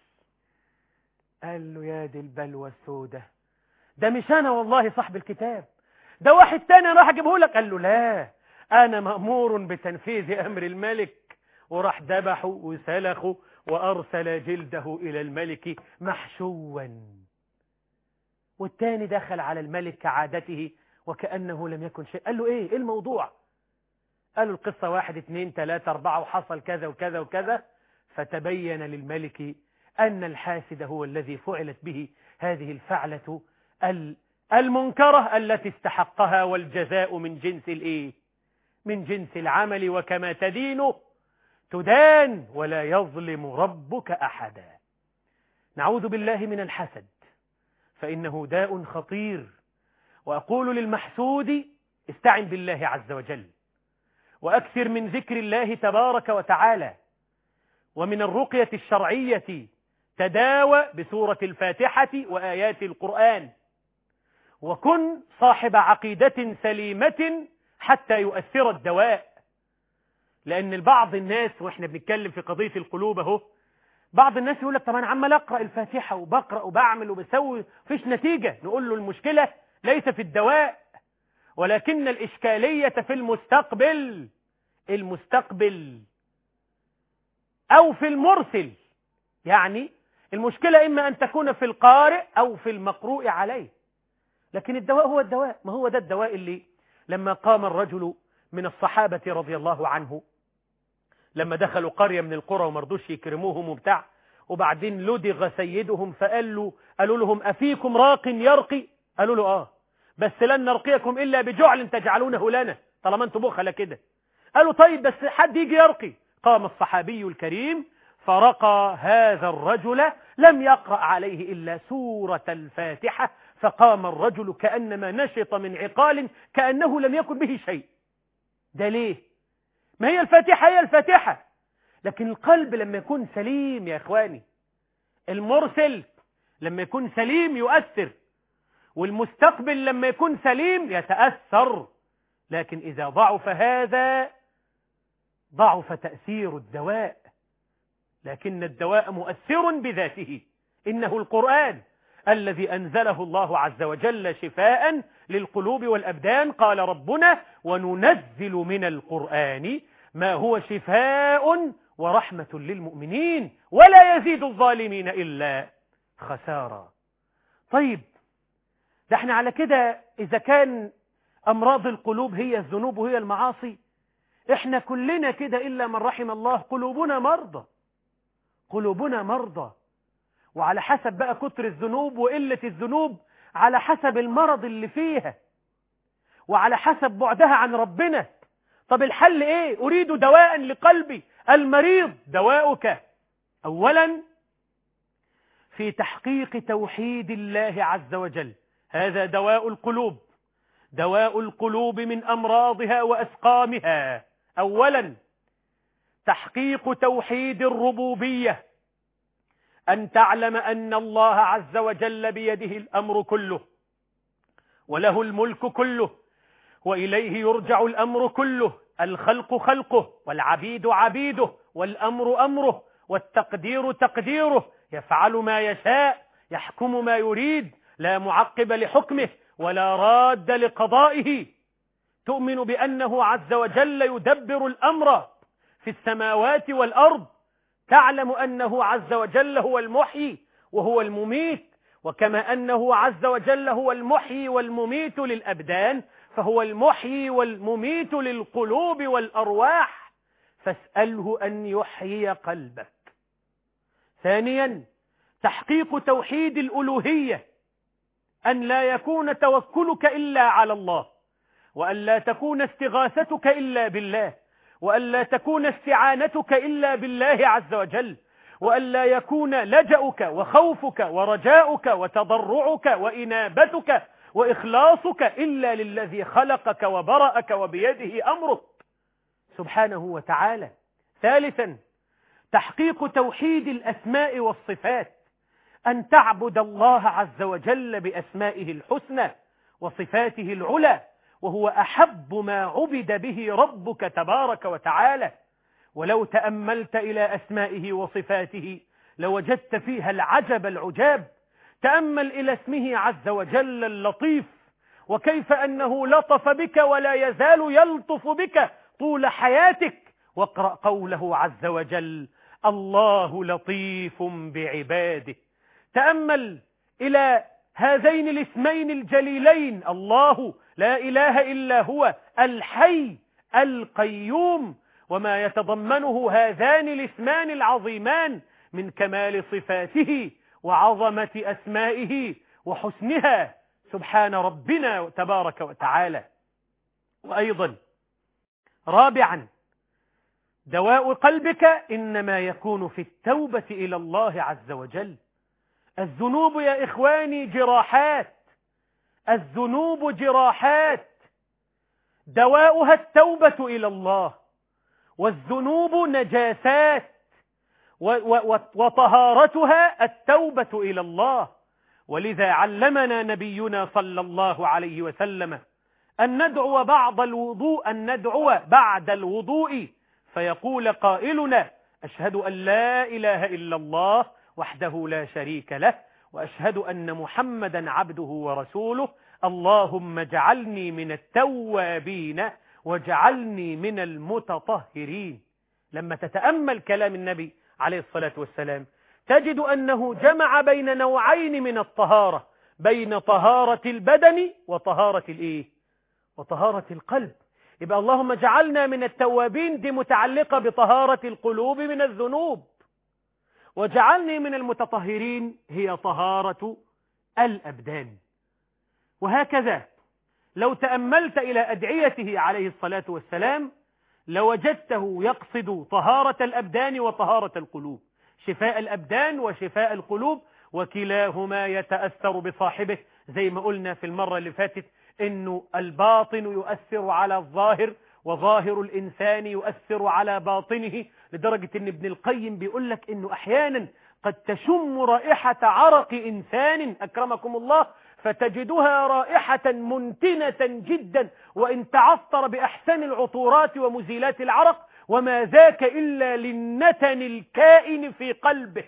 قال له يا دي البلوى السودة، ده مش انا والله صاحب الكتاب، ده واحد تاني راح اجيبه لك. قال له لا انا مأمور بتنفيذ امر الملك. وراح ذبحه وسلخه وارسل جلده الى الملك محشوا. والتاني دخل على الملك كعادته وكأنه لم يكن شيء. قال له ايه ايه الموضوع؟ قال له القصة واحد اثنين ثلاثة اربعة وحصل كذا وكذا وكذا. فتبين للملك أن الحاسد هو الذي فعلت به هذه الفعلة المنكرة التي استحقها، والجزاء من جنس الايه، من جنس العمل، وكما تدين تدان ولا يظلم ربك أحدا. نعوذ بالله من الحسد فإنه داء خطير. وأقول للمحسود استعن بالله عز وجل، وأكثر من ذكر الله تبارك وتعالى، ومن الرقية الشرعية تداوى بسورة الفاتحة وآيات القرآن، وكن صاحب عقيدة سليمة حتى يؤثر الدواء. لأن بعض الناس، وإحنا بنتكلم في قضية القلوب اهو، بعض الناس يقول لك طب أنا عمال أقرأ الفاتحة وبقرأ وبعمل وبسوي فيش نتيجة. نقول له المشكلة ليس في الدواء، ولكن الإشكالية في المستقبل المستقبل أو في المرسل. يعني المشكلة إما أن تكون في القارئ أو في المقروء عليه، لكن الدواء هو الدواء. ما هو ده الدواء اللي لما قام الرجل من الصحابة رضي الله عنه لما دخلوا قرية من القرى ومرضوش يكرموهم وبتاع، وبعدين لدغ سيدهم فقال له قالوا لهم أفيكم راق يرقي؟ قالوا له آه، بس لن نرقيكم إلا بجعل تجعلونه لنا، طالما انتم بخلة كده. قالوا طيب بس حد يجي يرقي. قام الصحابي الكريم فرقى هذا الرجل، لم يقرأ عليه إلا سورة الفاتحة، فقام الرجل كأنما نشط من عقال كأنه لم يكن به شيء. ده ليه؟ ما هي الفاتحة هي الفاتحة، لكن القلب لما يكون سليم يا إخواني، المرسل لما يكون سليم يؤثر، والمستقبل لما يكون سليم يتأثر. لكن إذا ضعف هذا ضعف تأثير الدواء. لكن الدواء مؤثر بذاته، إنه القرآن الذي أنزله الله عز وجل شفاء للقلوب والأبدان. قال ربنا وننزل من القرآن ما هو شفاء ورحمة للمؤمنين ولا يزيد الظالمين إلا خسارا. طيب ده احنا على كده إذا كان أمراض القلوب هي الذنوب وهي المعاصي، احنا كلنا كده إلا من رحم الله قلوبنا مرضى، قلوبنا مرضى. وعلى حسب بقى كتر الذنوب وقلة الذنوب، على حسب المرض اللي فيها وعلى حسب بعدها عن ربنا. طب الحل ايه؟ أريد دواء لقلبي المريض. دواؤك أولا في تحقيق توحيد الله عز وجل، هذا دواء القلوب. دواء القلوب من أمراضها وأسقامها أولا تحقيق توحيد الربوبية، أن تعلم أن الله عز وجل بيده الأمر كله وله الملك كله وإليه يرجع الأمر كله، الخلق خلقه والعبيد عبيده والأمر أمره والتقدير تقديره، يفعل ما يشاء يحكم ما يريد، لا معقب لحكمه ولا راد لقضائه. تؤمن بأنه عز وجل يدبر الأمر في السماوات والأرض، تعلم أنه عز وجل هو المحيي وهو المميت، وكما أنه عز وجل هو المحيي والمميت للأبدان فهو المحيي والمميت للقلوب والأرواح، فاسأله أن يحيي قلبك. ثانيا تحقيق توحيد الألوهية، أن لا يكون توكلك إلا على الله، وأن لا تكون استغاثتك إلا بالله، وأن لا تكون استعانتك إلا بالله عز وجل، وأن لا يكون لجأك وخوفك ورجاؤك وتضرعك وإنابتك وإخلاصك إلا للذي خلقك وبرأك وبيده أمرك سبحانه وتعالى. ثالثا تحقيق توحيد الأسماء والصفات، أن تعبد الله عز وجل بأسمائه الحسنى وصفاته العلى، وهو أحب ما عبد به ربك تبارك وتعالى. ولو تأملت إلى أسمائه وصفاته لوجدت فيها العجب العجاب. تأمل إلى اسمه عز وجل اللطيف، وكيف أنه لطف بك ولا يزال يلطف بك طول حياتك. واقرأ قوله عز وجل الله لطيف بعباده. تأمل إلى هذين الاسمين الجليلين، الله لا إله إلا هو الحي القيوم، وما يتضمنه هذان الاسمان العظيمان من كمال صفاته وعظمة أسمائه وحسنها سبحان ربنا تبارك وتعالى. وأيضا رابعا دواء قلبك إنما يكون في التوبة إلى الله عز وجل. الذنوب يا إخواني جراحات، الذنوب جراحات دواؤها التوبة إلى الله، والذنوب نجاسات وطهارتها التوبة إلى الله. ولذا علمنا نبينا صلى الله عليه وسلم أن ندعو بعض الوضوء أن ندعو بعد الوضوء فيقول قائلنا أشهد أن لا إله إلا الله وحده لا شريك له وأشهد أن محمدا عبده ورسوله اللهم اجعلني من التوابين واجعلني من المتطهرين. لما تتأمل كلام النبي عليه الصلاة والسلام تجد أنه جمع بين نوعين من الطهارة، بين طهارة البدن وطهارة الإيه؟ وطهارة القلب. يبقى اللهم اجعلنا من التوابين دي متعلقة بطهارة القلوب من الذنوب، وجعلني من المتطهرين هي طهارة الأبدان. وهكذا لو تأملت إلى أدعيته عليه الصلاة والسلام لوجدته يقصد طهارة الأبدان وطهارة القلوب، شفاء الأبدان وشفاء القلوب، وكلاهما يتأثر بصاحبه. زي ما قلنا في المرة اللي فاتت إنه الباطن يؤثر على الظاهر وظاهر الإنسان يؤثر على باطنه، لدرجة إن ابن القيم بيقول لك إنه أحيانا قد تشم رائحة عرق إنسان أكرمكم الله فتجدها رائحة منتنة جدا وإن تعطر بأحسن العطورات ومزيلات العرق، وما ذاك إلا للنتن الكائن في قلبه.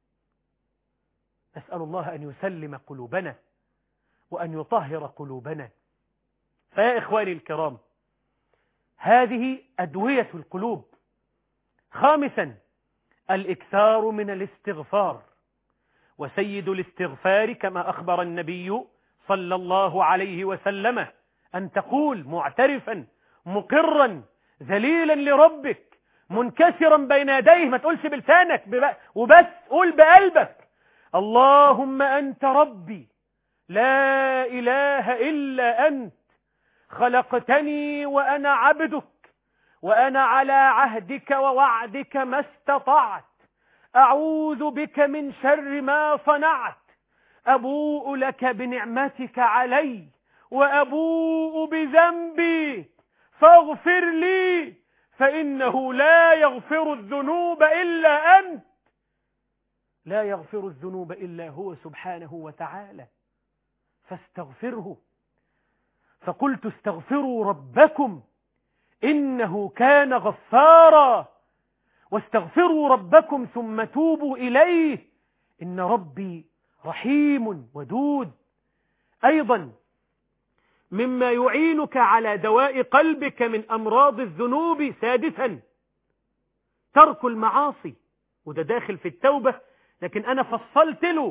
نسأل الله أن يسلم قلوبنا وأن يطهر قلوبنا. فيا إخواني الكرام، هذه أدوية القلوب. خامسا الإكثار من الاستغفار، وسيد الاستغفار كما أخبر النبي صلى الله عليه وسلم أن تقول معترفا مقرا ذليلا لربك منكسرا بين يديه، ما تقولش بلسانك وبس، قول بقلبك اللهم أنت ربي لا إله إلا أنت خلقتني وأنا عبدك وأنا على عهدك ووعدك ما استطعت، أعوذ بك من شر ما صنعت، أبوء لك بنعمتك علي وأبوء بذنبي فاغفر لي فإنه لا يغفر الذنوب إلا أنت. لا يغفر الذنوب إلا هو سبحانه وتعالى، فاستغفره. فقلت استغفروا ربكم إنه كان غفارا، واستغفروا ربكم ثم توبوا إليه إن ربي رحيم ودود. أيضا مما يعينك على دواء قلبك من أمراض الذنوب سادسا ترك المعاصي، وده داخل في التوبة، لكن أنا فصلت له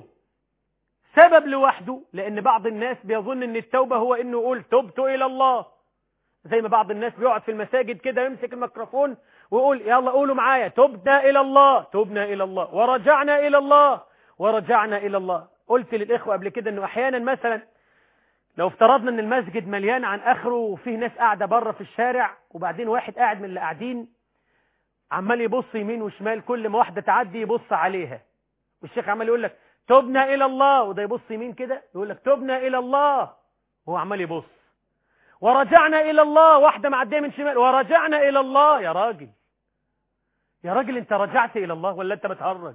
سبب لوحده، لأن بعض الناس بيظن أن التوبة هو أنه يقول تبت إلى الله، زي ما بعض الناس بيقعد في المساجد كده يمسك الميكروفون ويقول يلا قولوا معايا تبنا إلى الله تبنا إلى الله ورجعنا إلى الله ورجعنا إلى الله. قلت للإخوة قبل كده أنه أحيانا مثلا لو افترضنا أن المسجد مليان عن آخره وفيه ناس قاعدة بره في الشارع، وبعدين واحد قاعد من اللي قاعدين عمال يبص يمين وشمال، كل ما واحدة تعدي يبص عليها، والشيخ عمال يقول لك تبنا إلى الله، وده يبص يمين كده يقول لك تبنا إلى الله وهو عمال يبص، ورجعنا إلى الله، واحدة معدية من شمال ورجعنا إلى الله. يا راجل يا راجل أنت رجعت إلى الله ولا أنت بتهرج؟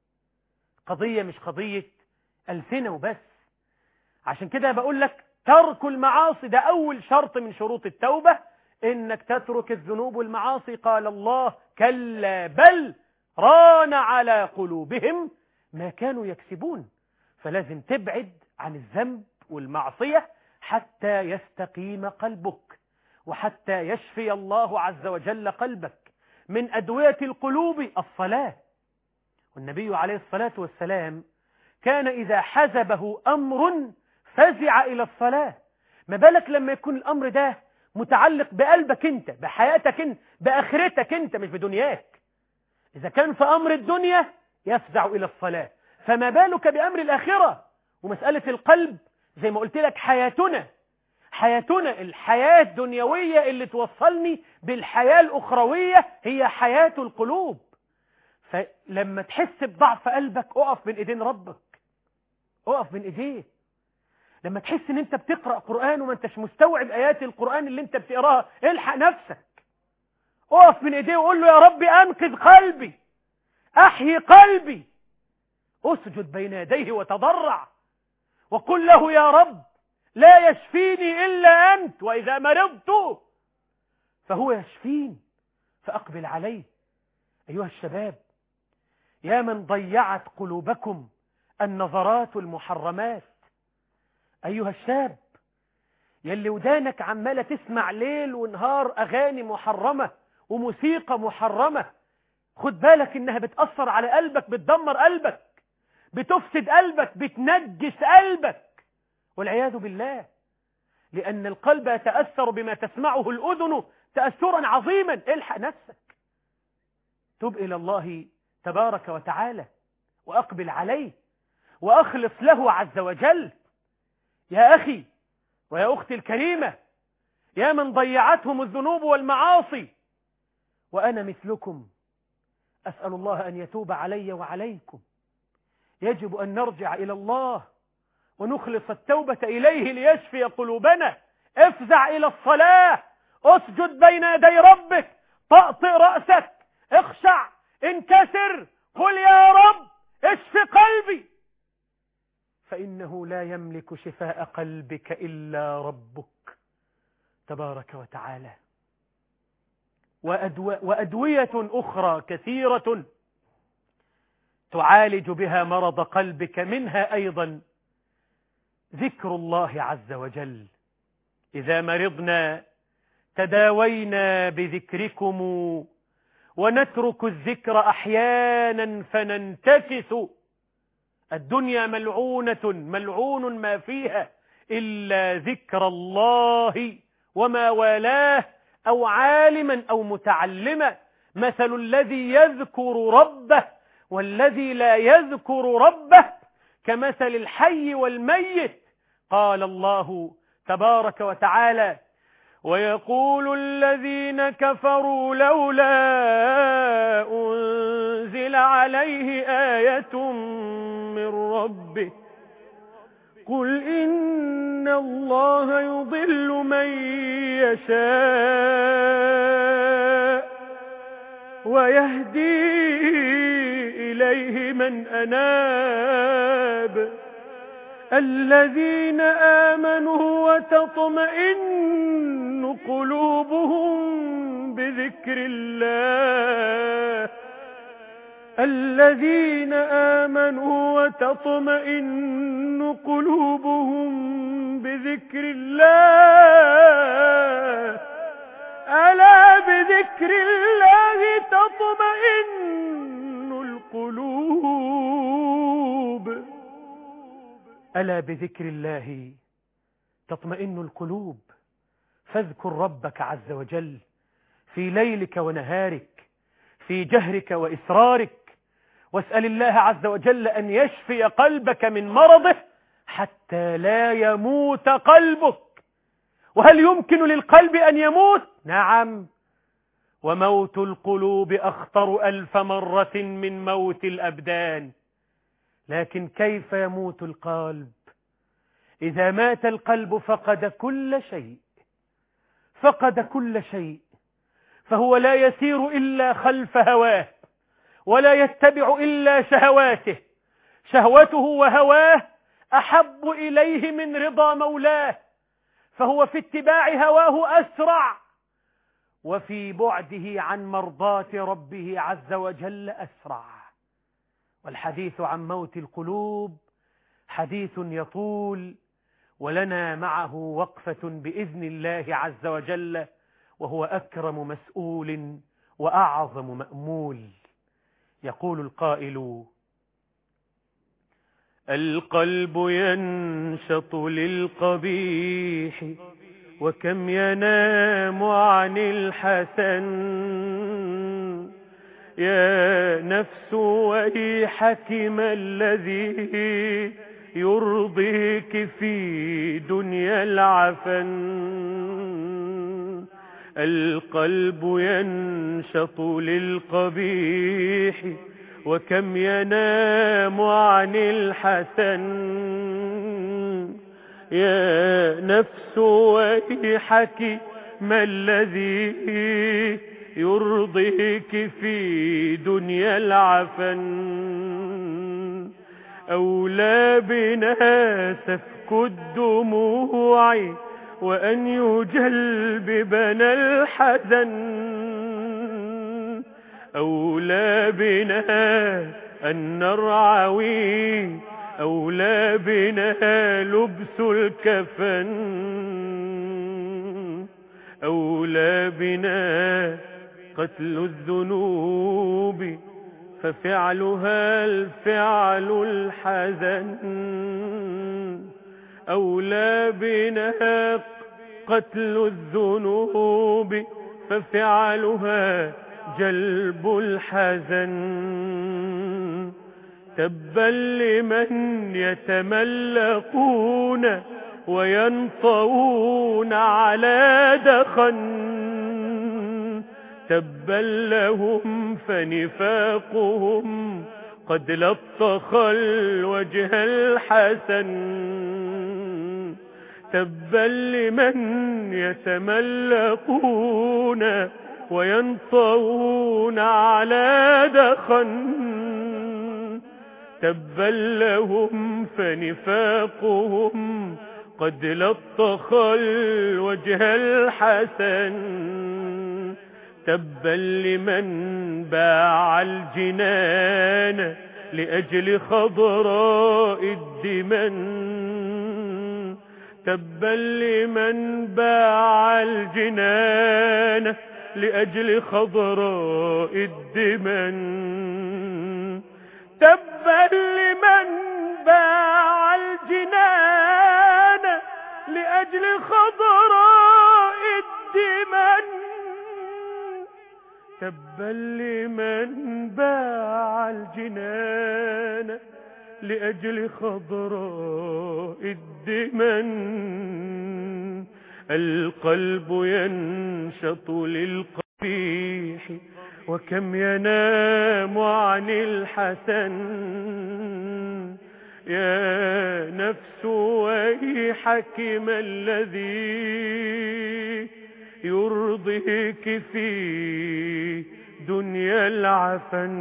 قضية مش قضية ألسنة وبس. عشان كده بقول لك ترك المعاصي ده أول شرط من شروط التوبة، إنك تترك الذنوب والمعاصي. قال الله كلا بل ران على قلوبهم ما كانوا يكسبون. فلازم تبعد عن الذنب والمعصية حتى يستقيم قلبك وحتى يشفي الله عز وجل قلبك. من أدوية القلوب الصلاة، والنبي عليه الصلاة والسلام كان إذا حزبه أمر فزع إلى الصلاة. ما بالك لما يكون الأمر ده متعلق بقلبك أنت، بحياتك أنت، بآخرتك أنت، مش بدنياك. إذا كان في أمر الدنيا يفزع إلى الصلاة، فما بالك بأمر الآخرة. ومسألة القلب زي ما قلت لك حياتنا حياتنا الحياة الدنيوية اللي توصلني بالحياة الأخروية هي حياة القلوب. فلما تحس بضعف قلبك اقف بين ايدين ربك، اقف بين ايديه. لما تحس ان انت بتقرأ قرآن وما انتش مستوعب آيات القرآن اللي انت بتقراها، الحق نفسك، اقف بين ايديه وقول له يا ربي انقذ قلبي، احيي قلبي. اسجد بين يديه وتضرع وقل له يا رب لا يشفيني إلا أنت، وإذا مرضت فهو يشفين، فأقبل عليه. أيها الشباب، يا من ضيعت قلوبكم النظرات المحرمات، أيها الشاب يلي ودانك عمالة تسمع ليل ونهار أغاني محرمة وموسيقى محرمة، خد بالك إنها بتأثر على قلبك، بتدمر قلبك، بتفسد قلبك، بتنجس قلبك والعياذ بالله، لأن القلب يتأثر بما تسمعه الأذن تأثرا عظيما. الحق نفسك، تب إلى الله تبارك وتعالى وأقبل عليه وأخلص له عز وجل. يا أخي ويا أختي الكريمة، يا من ضيعتهم الذنوب والمعاصي، وأنا مثلكم أسأل الله أن يتوب علي وعليكم. يجب أن نرجع إلى الله ونخلص التوبة إليه ليشفي قلوبنا. افزع إلى الصلاة، اسجد بين يدي ربك، طأطئ رأسك، اخشع، انكسر، قل يا رب اشف قلبي، فإنه لا يملك شفاء قلبك إلا ربك تبارك وتعالى. وأدو... وأدوية أخرى كثيرة تعالج بها مرض قلبك، منها أيضا ذكر الله عز وجل. إذا مرضنا تداوينا بذكركم، ونترك الذكر أحيانا فننتكس. الدنيا ملعونة ملعون ما فيها إلا ذكر الله وما والاه، أو عالما أو متعلما. مثل الذي يذكر ربه والذي لا يذكر ربه كمثل الحي والميت. قال الله تبارك وتعالى: ويقول الذين كفروا لولا أنزل عليه آية من ربه قل إن الله يضل من يشاء ويهدي إليه من أناب الذين آمنوا وتطمئن قلوبهم بذكر الله الذين آمنوا وتطمئن قلوبهم بذكر الله ألا بذكر الله تطمئن القلوب ألا بذكر الله تطمئن القلوب. فاذكر ربك عز وجل في ليلك ونهارك، في جهرك وإسرارك، واسأل الله عز وجل أن يشفي قلبك من مرضه حتى لا يموت قلبك. وهل يمكن للقلب أن يموت؟ نعم، وموت القلوب أخطر ألف مرة من موت الأبدان. لكن كيف يموت القلب؟ إذا مات القلب فقد كل شيء، فقد كل شيء، فهو لا يسير إلا خلف هواه، ولا يتبع إلا شهواته. شهوته وهواه أحب إليه من رضا مولاه، فهو في اتباع هواه أسرع، وفي بعده عن مرضاة ربه عز وجل أسرع. والحديث عن موت القلوب حديث يطول، ولنا معه وقفة بإذن الله عز وجل، وهو أكرم مسؤول وأعظم مأمول. يقول القائل: القلب ينشط للقبيح وكم ينام عن الحسن يا نفس ويحك ما الذي يرضيك في دنيا العفن. القلب ينشط للقبيح وكم ينام عن الحسن يا نفس ويحك ما الذي يرضيك في دنيا العفن. أولى بنا سفك الدموع وأن يجلببنا الحزن، أولى بنا أن نرعوي، أولى بنا لبس الكفن، أولى بنا قتل الذنوب ففعلها الفعل الحزن، أولى بنا قتل الذنوب ففعلها جلب الحزن. تبا لمن يتملقون وينطوون على دخن، تبا لهم فنفاقهم قد لطخ الوجه الحسن، تبا لمن يتملقون وينطوون على دخن، تبا لهم فنفاقهم قد لطخ الوجه الحسن، تبا لمن باع الجنان لأجل خضراء الدمن، تبا لمن باع الجنان لأجل خضراء الدمن، تبا لمن باع الجنان لأجل خضراء الدمن، تبا لمن باع الجنان لأجل خضراء الدمن. القلب ينشط للقبيح وكم ينام عن الحسن، يا نفس ويحك ما الذي يرضيك في دنيا العفن.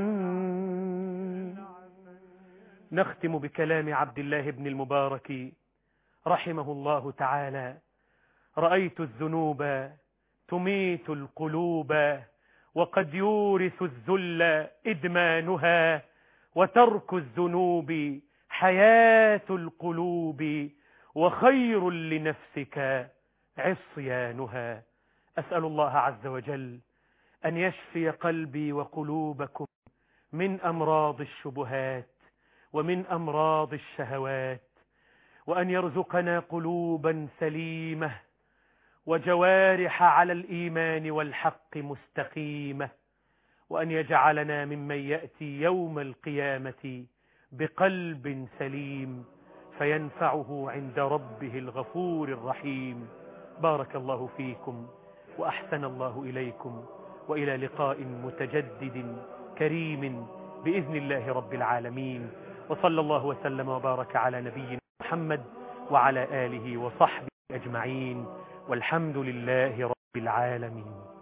نختم بكلام عبد الله بن المبارك رحمه الله تعالى: رأيت الذنوب تميت القلوب وقد يورث الذل إدمانها، وترك الذنوب حياة القلوب وخير لنفسك عصيانها. أسأل الله عز وجل أن يشفي قلبي وقلوبكم من أمراض الشبهات ومن أمراض الشهوات، وأن يرزقنا قلوبا سليمة وجوارح على الإيمان والحق مستقيمة، وأن يجعلنا ممن يأتي يوم القيامة بقلب سليم فينفعه عند ربه الغفور الرحيم. بارك الله فيكم وأحسن الله إليكم، وإلى لقاء متجدد كريم بإذن الله رب العالمين، وصلى الله وسلم وبارك على نبينا محمد وعلى آله وصحبه أجمعين، والحمد لله رب العالمين.